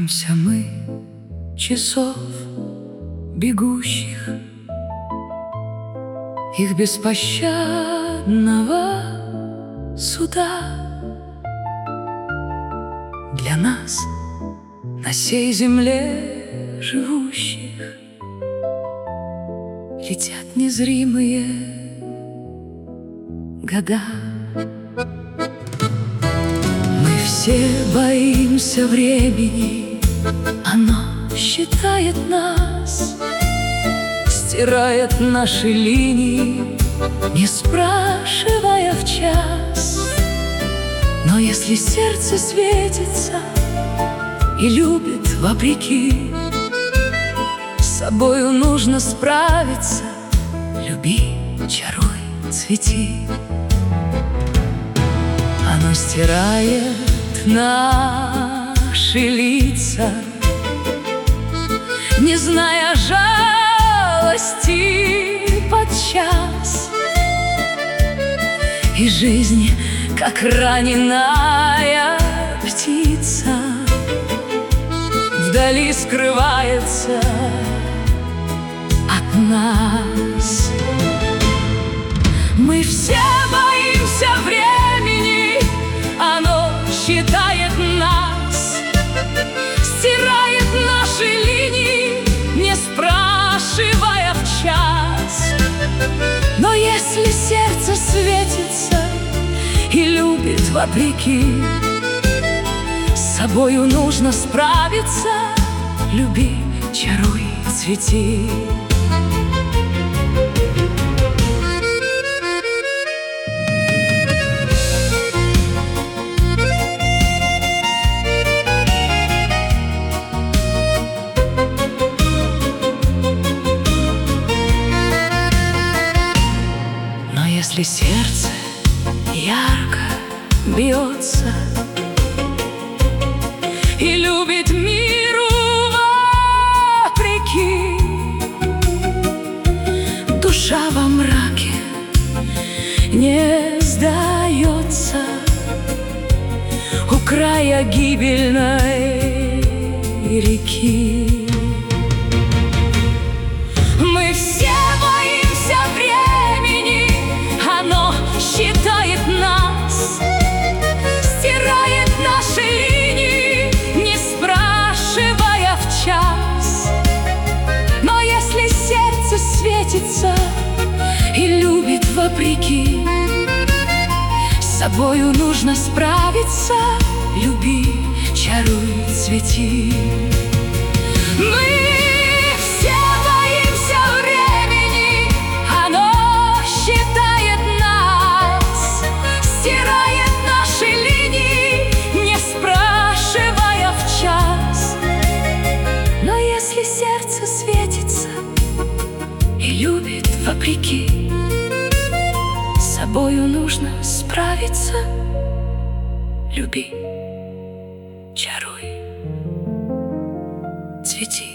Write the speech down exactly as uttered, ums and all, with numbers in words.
боимся мы часов бегущих, их беспощадного суда. Для нас, на сей земле живущих, летят незримые года. Мы все боимся времени, оно считает нас, стирает наши линии, не спрашивая в час. Но если сердце светится и любит вопреки, с собою нужно справиться. Люби, чаруй, цвети. Оно стирает наши лица, не зная жалости подчас. И жизнь, как раненая птица, вдали скрывается от нас. Мы все боимся времени, оно считает нас, стирает наши линии, не спрашивая в час. Но если сердце светится и любит вопреки, с собою нужно справиться. Люби, чаруй, цвети. Но если сердце ярко бьется и любит миру вопреки, душа во мраке не сдается у края гибельной реки. Мы все боимся времени, оно считает нас, стирает наши линии, не спрашивая в час. Но если сердце светится и любит вопреки, с собою нужно справиться. Люби, чаруй, цвети. Мы все боимся времени, оно считает нас, стирает наши линии, не спрашивая в час. Но если сердце светится и любит вопреки, с собою нужно справиться. Люби, чаруй, цвети.